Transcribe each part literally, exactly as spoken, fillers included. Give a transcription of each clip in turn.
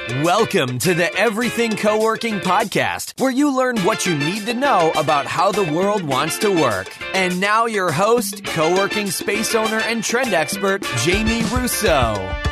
Welcome to the Everything Co-working Podcast, where you learn what you need to know about how the world wants to work. And now your host, co-working space owner and trend expert, Jamie Russo.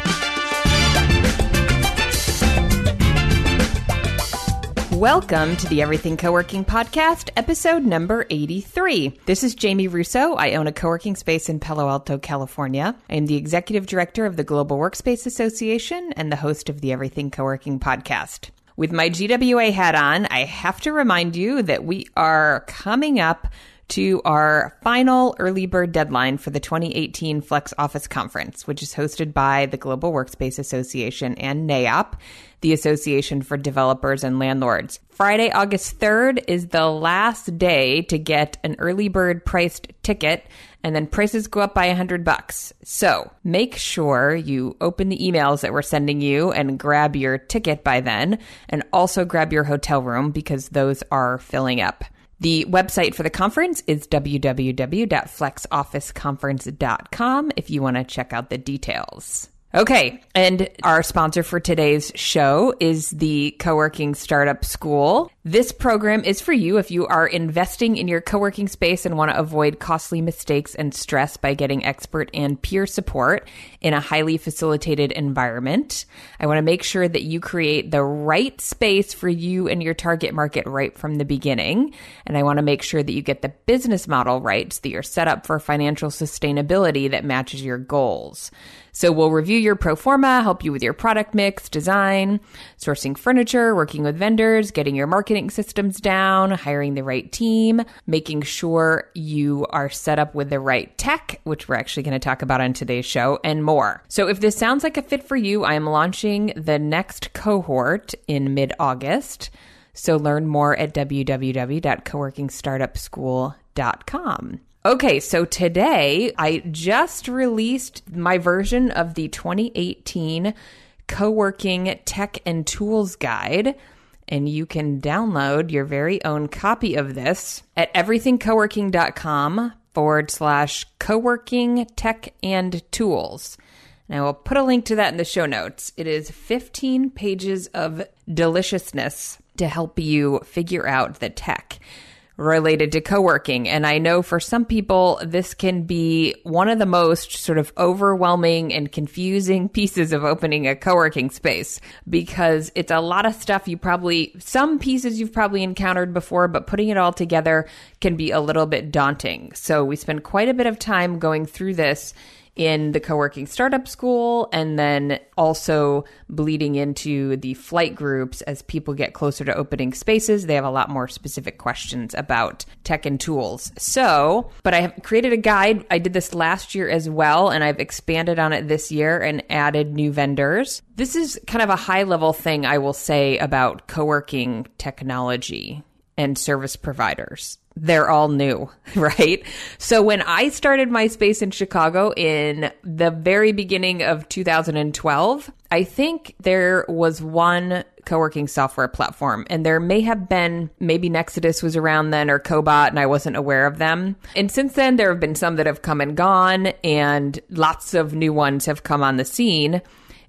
Welcome to the Everything Co-working Podcast, episode number eighty-three. This is Jamie Russo. I own a co-working space in Palo Alto, California. I am the executive director of the Global Workspace Association and the host of the Everything Co-working Podcast. With my G W A hat on, I have to remind you that we are coming up to our final early bird deadline for the twenty eighteen Flex Office Conference, which is hosted by the Global Workspace Association and NAIOP, the Association for Developers and Landlords. Friday, August third is the last day to get an early bird priced ticket, and then prices go up by a hundred bucks. So make sure you open the emails that we're sending you and grab your ticket by then, and also grab your hotel room because those are filling up. The website for the conference is w w w dot flex office conference dot com if you want to check out the details. Okay, and our sponsor for today's show is the Co-working Startup School. This program is for you if you are investing in your co-working space and want to avoid costly mistakes and stress by getting expert and peer support in a highly facilitated environment. I want to make sure that you create the right space for you and your target market right from the beginning. And I want to make sure that you get the business model right so that you're set up for financial sustainability that matches your goals. So we'll review your pro forma, help you with your product mix, design, sourcing furniture, working with vendors, getting your marketing systems down, hiring the right team, making sure you are set up with the right tech, which we're actually going to talk about on today's show, and more. So if this sounds like a fit for you, I am launching the next cohort in mid-August. So learn more at w w w dot co working startup school dot com. Okay, so today I just released my version of the twenty eighteen Co-working Tech and Tools Guide, and you can download your very own copy of this at everythingcoworking.com forward slash co-working tech and tools. And I will put a link to that in the show notes. It is fifteen pages of deliciousness to help you figure out the tech related to co-working. And I know for some people, this can be one of the most sort of overwhelming and confusing pieces of opening a co-working space, because it's a lot of stuff you probably, some pieces you've probably encountered before, but putting it all together can be a little bit daunting. So we spend quite a bit of time going through this in the Co-working Startup School, and then also bleeding into the flight groups as people get closer to opening spaces. They have a lot more specific questions about tech and tools. So, but I have created a guide. I did this last year as well, and I've expanded on it this year and added new vendors. This is kind of a high-level thing I will say about co-working technology and service providers. They're all new, right? So when I started my space in Chicago in the very beginning of two thousand twelve, I think there was one co-working software platform, and there may have been, maybe Nexodus was around then, or Cobot, and I wasn't aware of them. And since then, there have been some that have come and gone, and lots of new ones have come on the scene.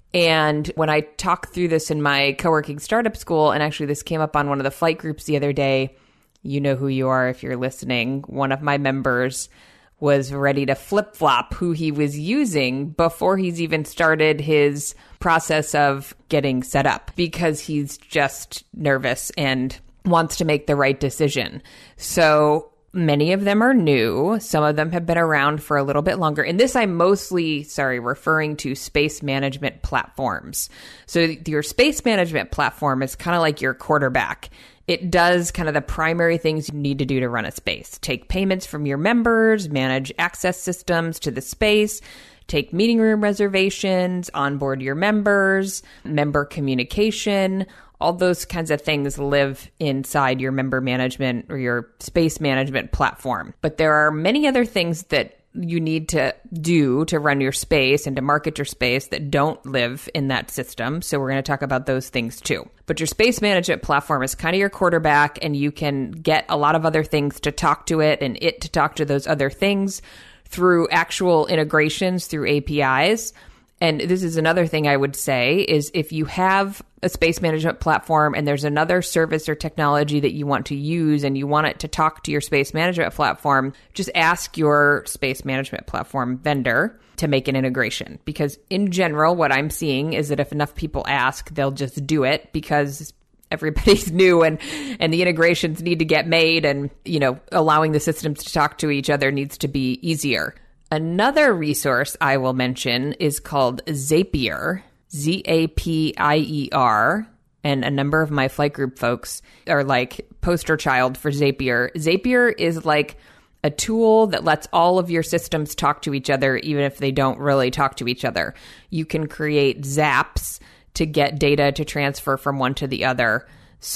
And when I talk through this in my co-working startup school, and actually this came up on one of the flight groups the other day, you know who you are if you're listening. One of my members was ready to flip-flop who he was using before he's even started his process of getting set up, because he's just nervous and wants to make the right decision. So many of them are new. Some of them have been around for a little bit longer. And this I'm mostly, sorry, referring to space management platforms. So your space management platform is kind of like your quarterback. It does kind of the primary things you need to do to run a space. Take payments from your members, manage access systems to the space, take meeting room reservations, onboard your members, member communication. All those kinds of things live inside your member management or your space management platform. But there are many other things that you need to do to run your space and to market your space that don't live in that system. So we're going to talk about those things too. But your space management platform is kind of your quarterback, and you can get a lot of other things to talk to it and it to talk to those other things through actual integrations through A P Is. And this is another thing I would say is if you have a space management platform and there's another service or technology that you want to use and you want it to talk to your space management platform, just ask your space management platform vendor to make an integration. Because in general, what I'm seeing is that if enough people ask, they'll just do it because everybody's new and, and the integrations need to get made, and, you know, allowing the systems to talk to each other needs to be easier. Another resource I will mention is called Zapier, Z A P I E R, and a number of my flight group folks are like poster child for Zapier. Zapier is like a tool that lets all of your systems talk to each other, even if they don't really talk to each other. You can create zaps to get data to transfer from one to the other.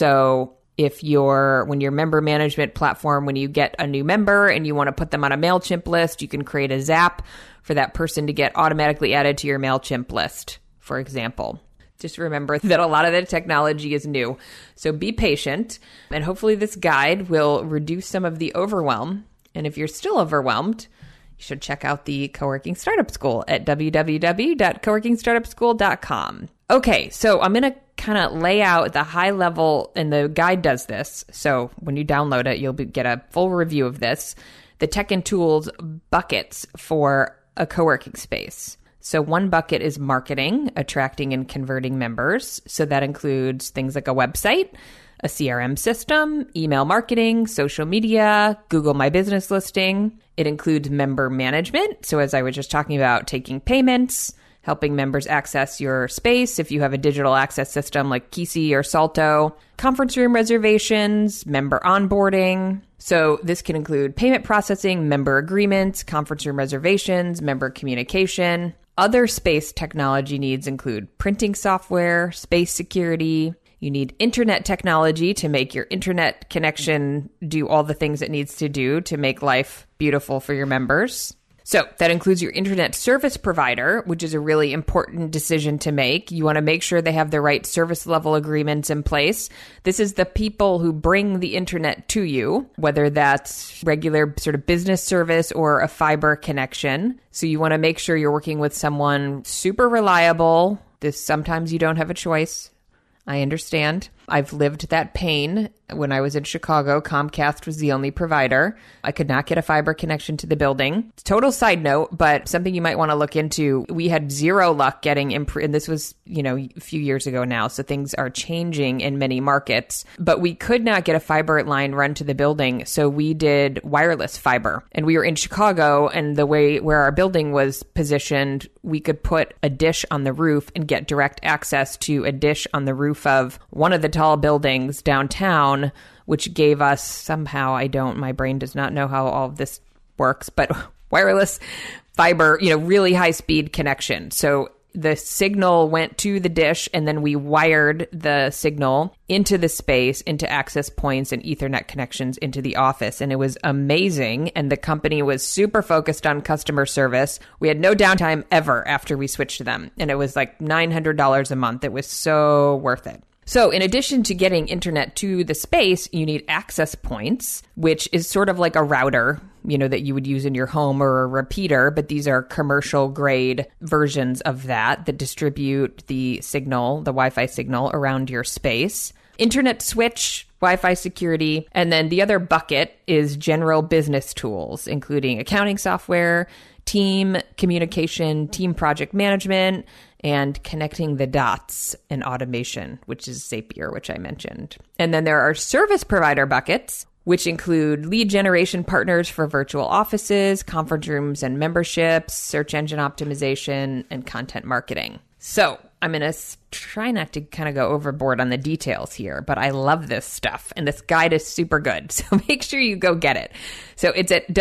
So if you're, when your member management platform, when you get a new member and you want to put them on a MailChimp list, you can create a zap for that person to get automatically added to your MailChimp list, for example. Just remember that a lot of the technology is new. So be patient, and hopefully this guide will reduce some of the overwhelm. And if you're still overwhelmed, you should check out the Co-working Startup School at w w w dot co working startup school dot com. Okay, so I'm going to kind of lay out the high level, and the guide does this. So when you download it, you'll be, get a full review of this, the tech and tools buckets for a co-working space. So one bucket is marketing, attracting and converting members. So that includes things like a website, a C R M system, email marketing, social media, Google My Business listing. It includes member management. So as I was just talking about, taking payments, helping members access your space if you have a digital access system like Kisi or Salto, conference room reservations, member onboarding. So this can include payment processing, member agreements, conference room reservations, member communication. Other space technology needs include printing software, space security. You need internet technology to make your internet connection do all the things it needs to do to make life beautiful for your members. So that includes your internet service provider, which is a really important decision to make. You want to make sure they have the right service level agreements in place. This is the people who bring the internet to you, whether that's regular sort of business service or a fiber connection. So you want to make sure you're working with someone super reliable. This sometimes you don't have a choice. I understand. I've lived that pain. When I was in Chicago, Comcast was the only provider. I could not get a fiber connection to the building. Total side note, but something you might want to look into. We had zero luck getting, imp- and this was, you know, a few years ago now, so things are changing in many markets. But we could not get a fiber line run to the building, so we did wireless fiber. And we were in Chicago, and the way where our building was positioned, we could put a dish on the roof and get direct access to a dish on the roof of one of the tall buildings downtown, which gave us somehow, I don't, my brain does not know how all of this works, but wireless fiber, you know, really high speed connection. So the signal went to the dish, and then we wired the signal into the space, into access points and Ethernet connections into the office. And it was amazing. And the company was super focused on customer service. We had no downtime ever after we switched to them. And it was like nine hundred dollars a month. It was so worth it. So in addition to getting internet to the space, you need access points, which is sort of like a router, you know, that you would use in your home, or a repeater, but these are commercial grade versions of that that distribute the signal, the Wi-Fi signal around your space. Internet switch, Wi-Fi security, and then the other bucket is general business tools, including accounting software, team communication, team project management, and connecting the dots and automation, which is Zapier, which I mentioned. And then there are service provider buckets, which include lead generation partners for virtual offices, conference rooms and memberships, search engine optimization, and content marketing. So I'm going to try not to kind of go overboard on the details here, but I love this stuff, and this guide is super good. So make sure you go get it. So it's at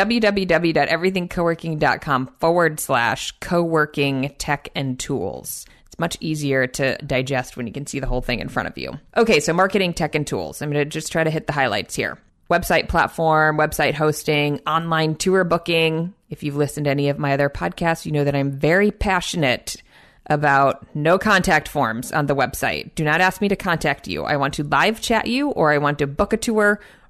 www.everythingcoworking.com forward slash co-working tech and tools. It's much easier to digest when you can see the whole thing in front of you. Okay, so marketing, tech, and tools. I'm going to just try to hit the highlights here. Website platform, website hosting, online tour booking. If you've listened to any of my other podcasts, you know that I'm very passionate about no contact forms on the website. Do not ask me to contact you. I want to live chat you, or I want to book a tour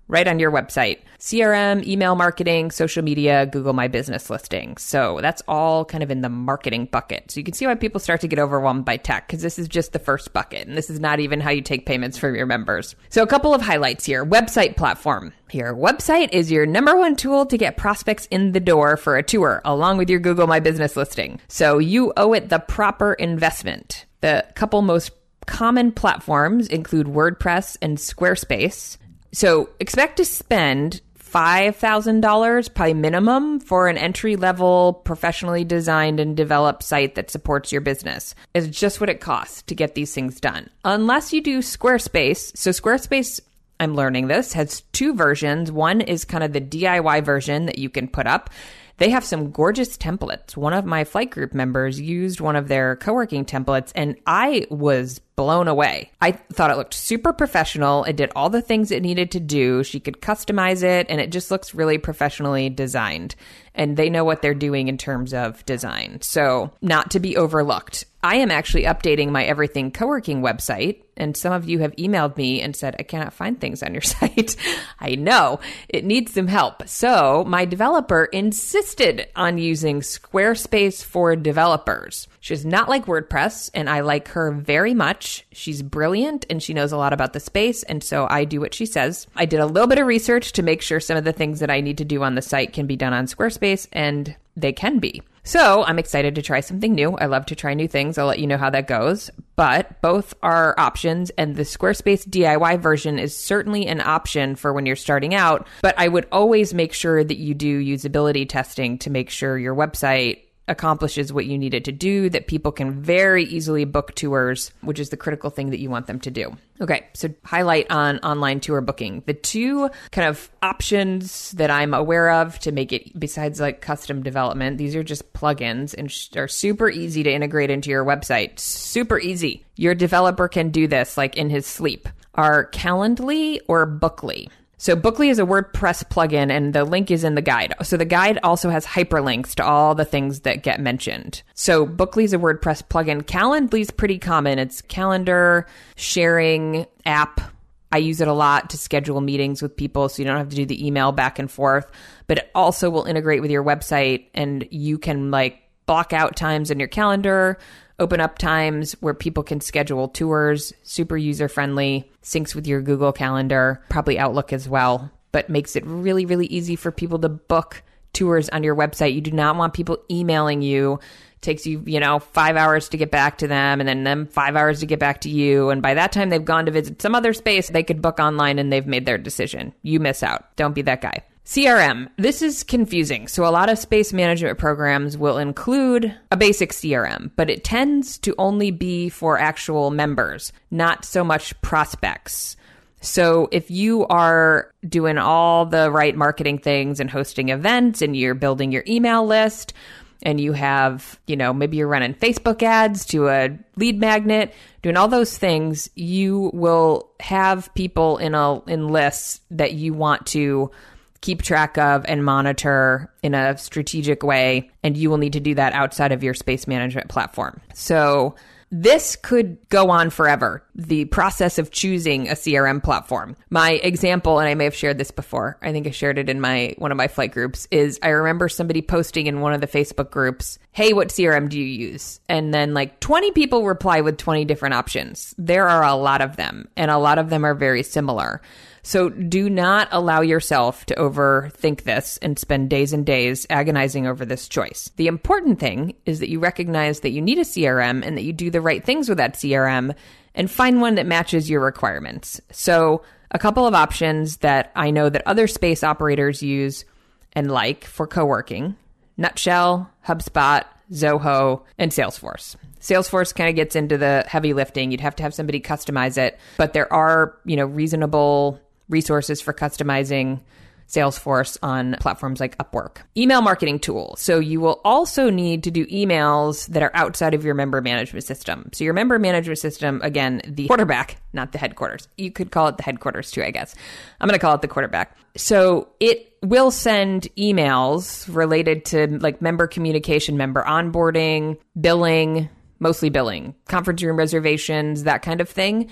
right on your website. C R M, email marketing, social media, Google My Business listings. So that's all kind of in the marketing bucket. So you can see why people start to get overwhelmed by tech, because this is just the first bucket. And this is not even how you take payments from your members. So a couple of highlights here. Website platform. Your website is your number one tool to get prospects in the door for a tour, along with your Google My Business listing. So you owe it the proper investment. The couple most common platforms include WordPress and Squarespace. So expect to spend five thousand dollars probably minimum for an entry-level, professionally designed and developed site that supports your business. It's just what it costs to get these things done. Unless you do Squarespace. So Squarespace, I'm learning this, has two versions. One is kind of the D I Y version that you can put up. They have some gorgeous templates. One of my flight group members used one of their co-working templates, and I was blown away. I thought it looked super professional. It did all the things it needed to do. She could customize it, and it just looks really professionally designed. And they know what they're doing in terms of design. So not to be overlooked. I am actually updating my Everything Co-working website, and some of you have emailed me and said, I cannot find things on your site. I know it needs some help. So my developer insisted on using Squarespace for developers. She's not like WordPress, and I like her very much. She's brilliant, and she knows a lot about the space, and so I do what she says. I did a little bit of research to make sure some of the things that I need to do on the site can be done on Squarespace, and they can be. So I'm excited to try something new. I love to try new things. I'll let you know how that goes. But both are options, and the Squarespace D I Y version is certainly an option for when you're starting out. But I would always make sure that you do usability testing to make sure your website accomplishes what you need it to do, that people can very easily book tours, which is the critical thing that you want them to do. Okay, so highlight on online tour booking. The two kind of options that I'm aware of to make it, besides like custom development, these are just plugins and sh- are super easy to integrate into your website. Super easy. Your developer can do this like in his sleep. Are Calendly or Bookly. So Bookly is a WordPress plugin, and the link is in the guide. So the guide also has hyperlinks to all the things that get mentioned. So Bookly is a WordPress plugin. Calendly is pretty common. It's calendar sharing app. I use it a lot to schedule meetings with people, so you don't have to do the email back and forth. But it also will integrate with your website, and you can like block out times in your calendar, open up times where people can schedule tours, super user-friendly, syncs with your Google Calendar, probably Outlook as well, but makes it really, really easy for people to book tours on your website. You do not want people emailing you. It takes you, you know, five hours to get back to them, and then them five hours to get back to you. And by that time they've gone to visit some other space, they could book online and they've made their decision. You miss out. Don't be that guy. C R M. This is confusing. So a lot of space management programs will include a basic C R M, but it tends to only be for actual members, not so much prospects. So if you are doing all the right marketing things and hosting events and you're building your email list and you have, you know, maybe you're running Facebook ads to a lead magnet, doing all those things, you will have people in a in lists that you want to keep track of and monitor in a strategic way. And you will need to do that outside of your space management platform. So this could go on forever, the process of choosing a C R M platform. My example, and I may have shared this before, I think I shared it in my one of my flight groups, is I remember somebody posting in one of the Facebook groups, hey, what C R M do you use? And then like twenty people reply with twenty different options. There are a lot of them, and a lot of them are very similar. So do not allow yourself to overthink this and spend days and days agonizing over this choice. The important thing is that you recognize that you need a C R M and that you do the right things with that C R M and find one that matches your requirements. So a couple of options that I know that other space operators use and like for co-working: Nutshell, HubSpot, Zoho, and Salesforce. Salesforce kind of gets into the heavy lifting. You'd have to have somebody customize it, but there are, you know, reasonable resources for customizing Salesforce on platforms like Upwork. Email marketing tool. So you will also need to do emails that are outside of your member management system. So your member management system, again, the quarterback, not the headquarters. You could call it the headquarters too, I guess. I'm going to call it the quarterback. So it will send emails related to like member communication, member onboarding, billing, mostly billing, conference room reservations, that kind of thing.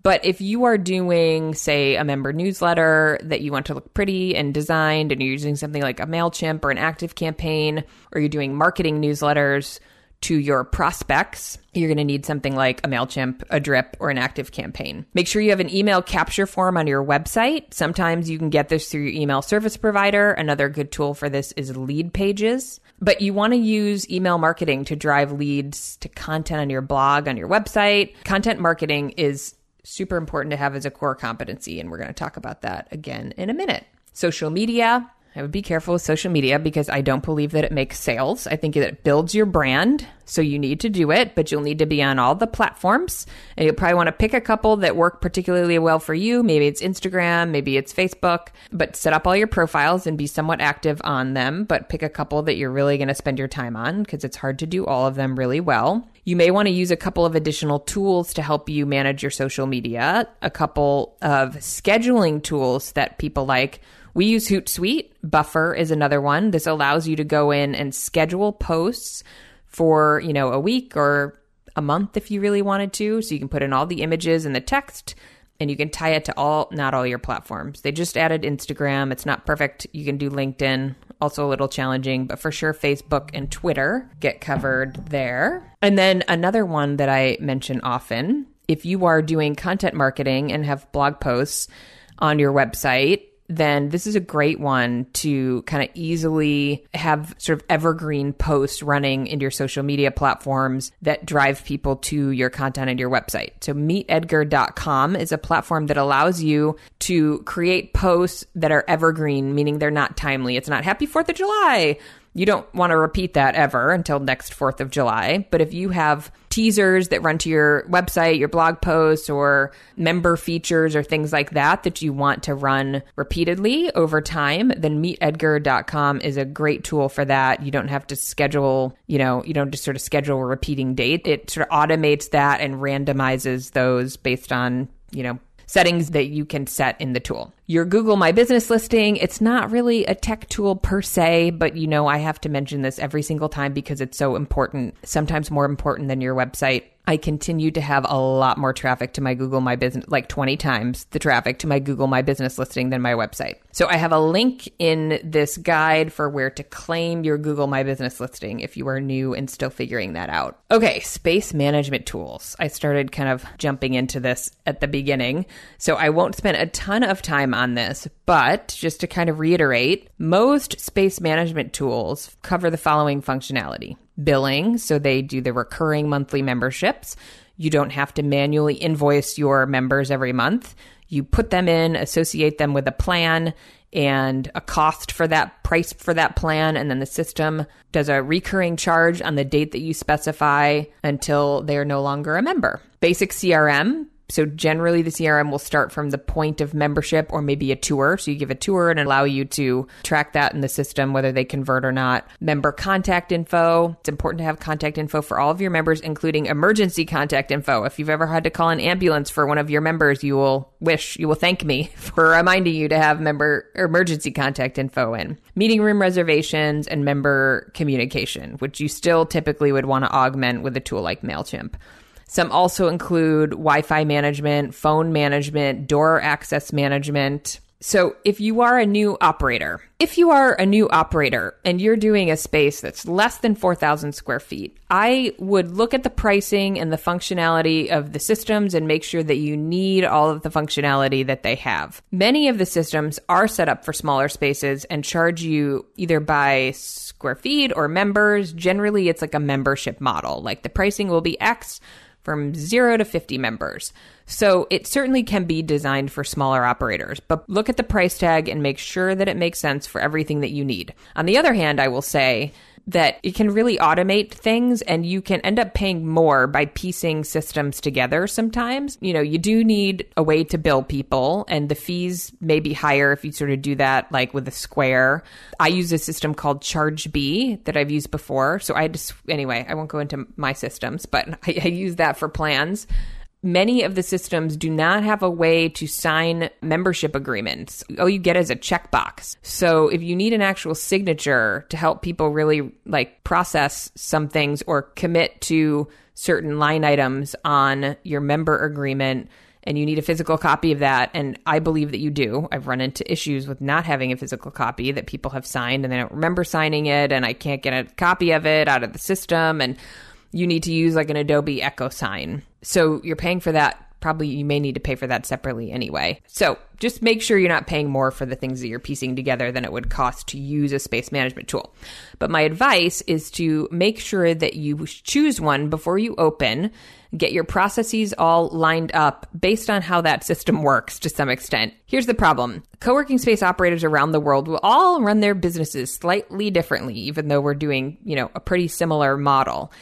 But if you are doing, say, a member newsletter that you want to look pretty and designed, and you're using something like a MailChimp or an ActiveCampaign, or you're doing marketing newsletters to your prospects, you're going to need something like a MailChimp, a Drip, or an ActiveCampaign. Make sure you have an email capture form on your website. Sometimes you can get this through your email service provider. Another good tool for this is Leadpages. But you want to use email marketing to drive leads to content on your blog, on your website. Content marketing is super important to have as a core competency, and we're going to talk about that again in a minute. Social media. I would be careful with social media because I don't believe that it makes sales. I think that it builds your brand. So you need to do it, but you'll need to be on all the platforms. And you'll probably want to pick a couple that work particularly well for you. Maybe it's Instagram, maybe it's Facebook, but set up all your profiles and be somewhat active on them. But pick a couple that you're really going to spend your time on because it's hard to do all of them really well. You may want to use a couple of additional tools to help you manage your social media, a couple of scheduling tools that people like. We use Hootsuite. Buffer is another one. This allows you to go in and schedule posts for, you know, a week or a month if you really wanted to. So you can put in all the images and the text, and you can tie it to all, not all your platforms. They just added Instagram. It's not perfect. You can do LinkedIn, also a little challenging, but for sure Facebook and Twitter get covered there. And then another one that I mention often, if you are doing content marketing and have blog posts on your website, then this is a great one to kind of easily have sort of evergreen posts running in your social media platforms that drive people to your content and your website. So meet edgar dot com is a platform that allows you to create posts that are evergreen, meaning they're not timely. It's not Happy fourth of July. You don't want to repeat that ever until next fourth of July. But if you have teasers that run to your website, your blog posts, or member features or things like that that you want to run repeatedly over time, then meet edgar dot com is a great tool for that. You don't have to schedule, you know, you don't just sort of schedule a repeating date. It sort of automates that and randomizes those based on, you know, settings that you can set in the tool. Your Google My Business listing, it's not really a tech tool per se, but you know, I have to mention this every single time because it's so important, sometimes more important than your website. I continue to have a lot more traffic to my Google My Business, like twenty times the traffic to my Google My Business listing than my website. So I have a link in this guide for where to claim your Google My Business listing if you are new and still figuring that out. Okay, space management tools. I started kind of jumping into this at the beginning, so I won't spend a ton of time on this, but just to kind of reiterate, most space management tools cover the following functionality. Billing, so they do the recurring monthly memberships. You don't have to manually invoice your members every month. You put them in, associate them with a plan and a cost for that price for that plan, and then the system does a recurring charge on the date that you specify until they are no longer a member. Basic C R M. So generally the C R M will start from the point of membership or maybe a tour. So you give a tour and allow you to track that in the system, whether they convert or not. Member contact info. It's important to have contact info for all of your members, including emergency contact info. If you've ever had to call an ambulance for one of your members, you will wish, you will thank me for reminding you to have member emergency contact info in. Meeting room reservations and member communication, which you still typically would want to augment with a tool like MailChimp. Some also include Wi-Fi management, phone management, door access management. So if you are a new operator, if you are a new operator and you're doing a space that's less than four thousand square feet, I would look at the pricing and the functionality of the systems and make sure that you need all of the functionality that they have. Many of the systems are set up for smaller spaces and charge you either by square feet or members. Generally, it's like a membership model. Like the pricing will be X from zero to fifty members. So it certainly can be designed for smaller operators, but look at the price tag and make sure that it makes sense for everything that you need. On the other hand, I will say that it can really automate things and you can end up paying more by piecing systems together sometimes. You know, you do need a way to bill people and the fees may be higher if you sort of do that like with a Square. I use a system called ChargeBee that I've used before. So I just, anyway, I won't go into my systems, but I, I use that for plans. Many of the systems do not have a way to sign membership agreements. All you get is a checkbox. So if you need an actual signature to help people really like process some things or commit to certain line items on your member agreement and you need a physical copy of that, and I believe that you do. I've run into issues with not having a physical copy that people have signed and they don't remember signing it, and I can't get a copy of it out of the system, and you need to use like an Adobe Echo Sign. So you're paying for that. Probably you may need to pay for that separately anyway. So just make sure you're not paying more for the things that you're piecing together than it would cost to use a space management tool. But my advice is to make sure that you choose one before you open, get your processes all lined up based on how that system works to some extent. Here's the problem. Co-working space operators around the world will all run their businesses slightly differently, even though we're doing, you know, a pretty similar model.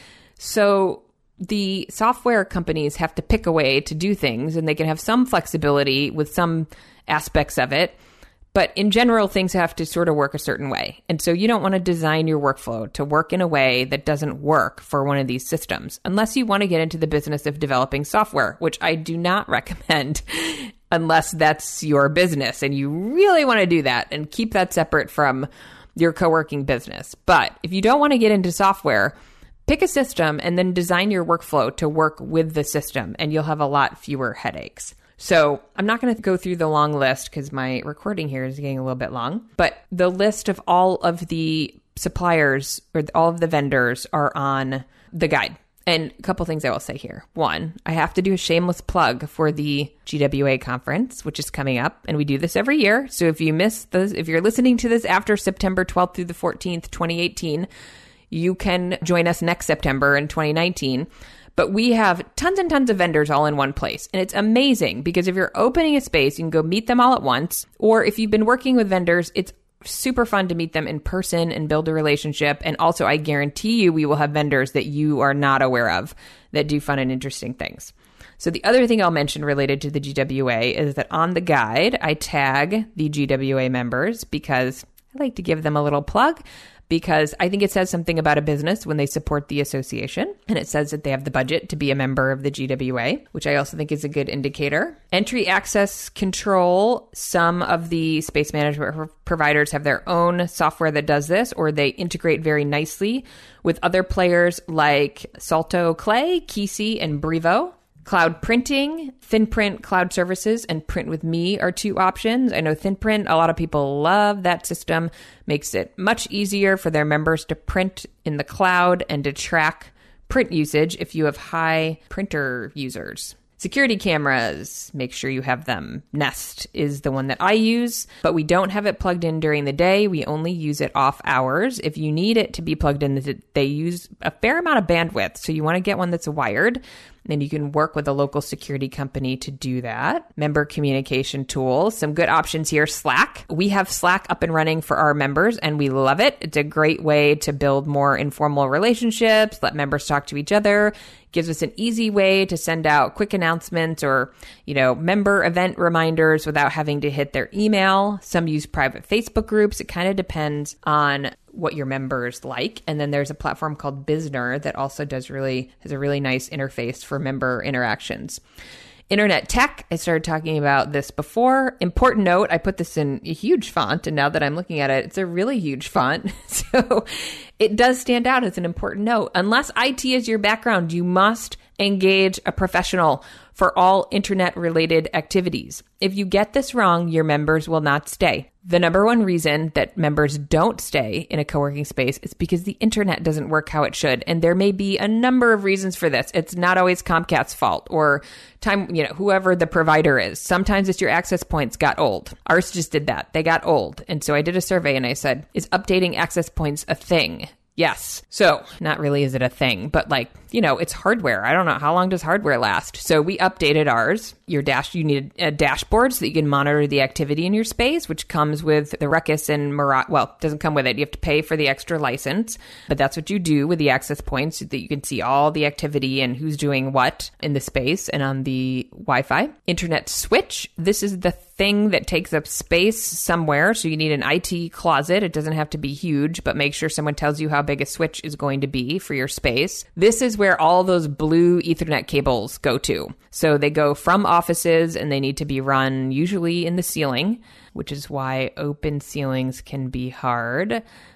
So the software companies have to pick a way to do things, and they can have some flexibility with some aspects of it. But in general, things have to sort of work a certain way. And so you don't want to design your workflow to work in a way that doesn't work for one of these systems, unless you want to get into the business of developing software, which I do not recommend unless that's your business and you really want to do that and keep that separate from your co-working business. But if you don't want to get into software, pick a system and then design your workflow to work with the system, and you'll have a lot fewer headaches. So I'm not going to go through the long list because my recording here is getting a little bit long, but the list of all of the suppliers or all of the vendors are on the guide. And a couple things I will say here. One, I have to do a shameless plug for the G W A conference, which is coming up, and we do this every year. So if you missed this, if you're listening to this after September twelfth through the fourteenth, twenty eighteen, you can join us next September in twenty nineteen. But we have tons and tons of vendors all in one place. And it's amazing because if you're opening a space, you can go meet them all at once. Or if you've been working with vendors, it's super fun to meet them in person and build a relationship. And also, I guarantee you we will have vendors that you are not aware of that do fun and interesting things. So the other thing I'll mention related to the G W A is that on the guide, I tag the G W A members because I like to give them a little plug, because I think it says something about a business when they support the association, and it says that they have the budget to be a member of the G W A, which I also think is a good indicator. Entry access control. Some of the space management providers have their own software that does this, or they integrate very nicely with other players like Salto Clay, Kisi, and Brivo. Cloud printing, ThinPrint Cloud Services, and Print with Me are two options. I know ThinPrint, a lot of people love that system. Makes it much easier for their members to print in the cloud and to track print usage if you have high printer users. Security cameras, make sure you have them. Nest is the one that I use, but we don't have it plugged in during the day. We only use it off hours. If you need it to be plugged in, they use a fair amount of bandwidth. So you want to get one that's wired. Then you can work with a local security company to do that. Member communication tools, some good options here. Slack. We have Slack up and running for our members, and we love it. It's a great way to build more informal relationships, let members talk to each other. Gives us an easy way to send out quick announcements or, you know, member event reminders without having to hit their email. Some use private Facebook groups. It kind of depends on what your members like. And then there's a platform called Bizner that also does really, has a really nice interface for member interactions. Internet tech, I started talking about this before. Important note, I put this in a huge font, and now that I'm looking at it, it's a really huge font. So it does stand out as an important note. Unless I T is your background, you must engage a professional for all internet-related activities. If you get this wrong, your members will not stay. The number one reason that members don't stay in a co-working space is because the internet doesn't work how it should. And there may be a number of reasons for this. It's not always Comcast's fault or time, you know, whoever the provider is. Sometimes it's your access points got old. Ours just did that. They got old. And so I did a survey and I said, is updating access points a thing? Yes. So not really is it a thing, but like, you know, it's hardware. I don't know. How long does hardware last? So we updated ours. Your dash, you need a dashboard so that you can monitor the activity in your space, which comes with the Ruckus and Mirage. Well, it doesn't come with it. You have to pay for the extra license, but that's what you do with the access points so that you can see all the activity and who's doing what in the space and on the Wi-Fi. Internet switch. This is the thing that takes up space somewhere. So you need an I T closet. It doesn't have to be huge, but make sure someone tells you how big a switch is going to be for your space. This is where all those blue Ethernet cables go to. So they go from offices and they need to be run usually in the ceiling, which is why open ceilings can be hard.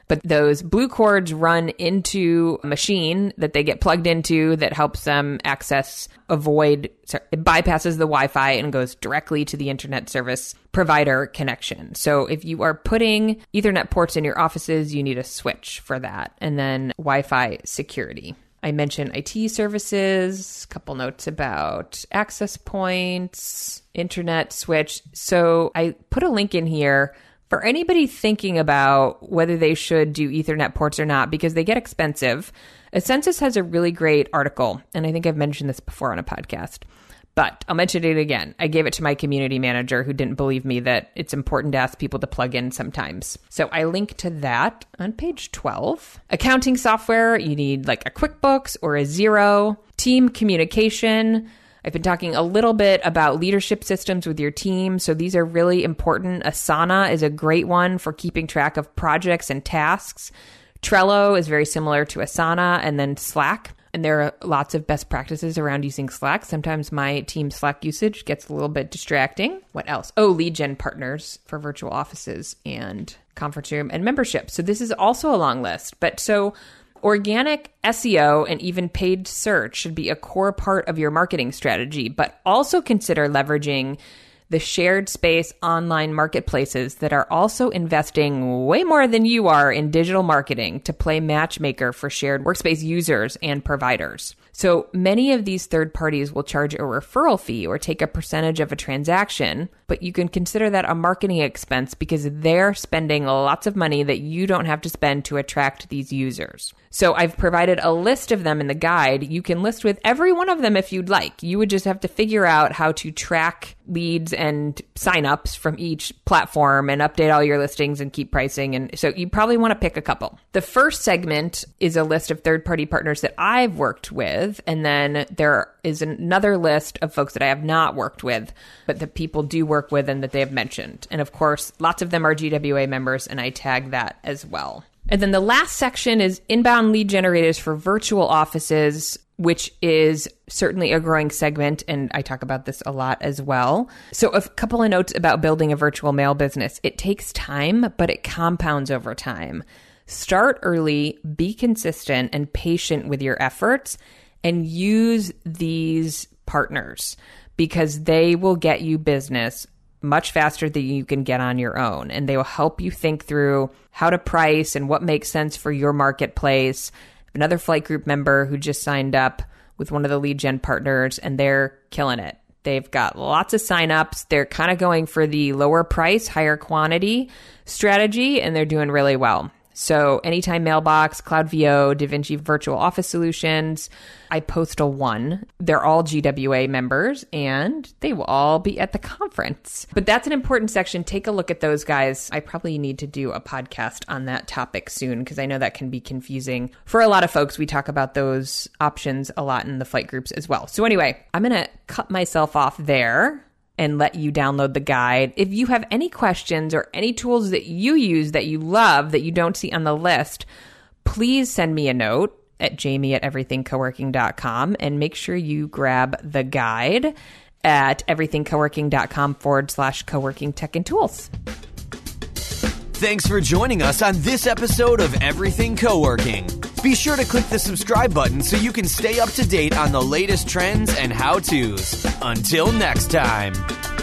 But those blue cords run into a machine that they get plugged into that helps them access, avoid, sorry, it bypasses the Wi-Fi and goes directly to the internet service provider connection. So if you are putting Ethernet ports in your offices, you need a switch for that. And then Wi-Fi security. I mentioned I T services, a couple notes about access points, internet switch. So I put a link in here for anybody thinking about whether they should do Ethernet ports or not, because they get expensive. Ascensus has a really great article, and I think I've mentioned this before on a podcast, but I'll mention it again. I gave it to my community manager who didn't believe me that it's important to ask people to plug in sometimes. So I link to that on page twelve. Accounting software, you need like a QuickBooks or a Xero. Team communication. I've been talking a little bit about leadership systems with your team. So these are really important. Asana is a great one for keeping track of projects and tasks. Trello is very similar to Asana, and then Slack. And there are lots of best practices around using Slack. Sometimes my team Slack usage gets a little bit distracting. What else? Oh, lead gen partners for virtual offices and conference room and membership. So this is also a long list. But so organic S E O and even paid search should be a core part of your marketing strategy, but also consider leveraging the shared space online marketplaces that are also investing way more than you are in digital marketing to play matchmaker for shared workspace users and providers. So many of these third parties will charge a referral fee or take a percentage of a transaction, but you can consider that a marketing expense because they're spending lots of money that you don't have to spend to attract these users. So I've provided a list of them in the guide. You can list with every one of them if you'd like. You would just have to figure out how to track leads and signups from each platform and update all your listings and keep pricing. And so you probably want to pick a couple. The first segment is a list of third-party partners that I've worked with. And then there is another list of folks that I have not worked with, but that people do work with and that they have mentioned. And of course, lots of them are G W A members, and I tag that as well. And then the last section is inbound lead generators for virtual offices, which is certainly a growing segment. And I talk about this a lot as well. So a couple of notes about building a virtual mail business. It takes time, but it compounds over time. Start early, be consistent and patient with your efforts, and use these partners because they will get you business much faster than you can get on your own. And they will help you think through how to price and what makes sense for your marketplace. Another Flight Group member who just signed up with one of the lead gen partners, and they're killing it. They've got lots of signups. They're kind of going for the lower price, higher quantity strategy, and they're doing really well. So Anytime Mailbox, Cloud V O, DaVinci Virtual Office Solutions, iPostal One, they're all G W A members and they will all be at the conference. But that's an important section. Take a look at those guys. I probably need to do a podcast on that topic soon because I know that can be confusing for a lot of folks. We talk about those options a lot in the flight groups as well. So anyway, I'm going to cut myself off there and let you download the guide. If you have any questions or any tools that you use that you love that you don't see on the list, please send me a note at jamie at everything co working dot com and make sure you grab the guide at everythingcoworking.com forward slash co-working tech and tools. Thanks for joining us on this episode of Everything Co-working. Be sure to click the subscribe button so you can stay up to date on the latest trends and how-tos. Until next time.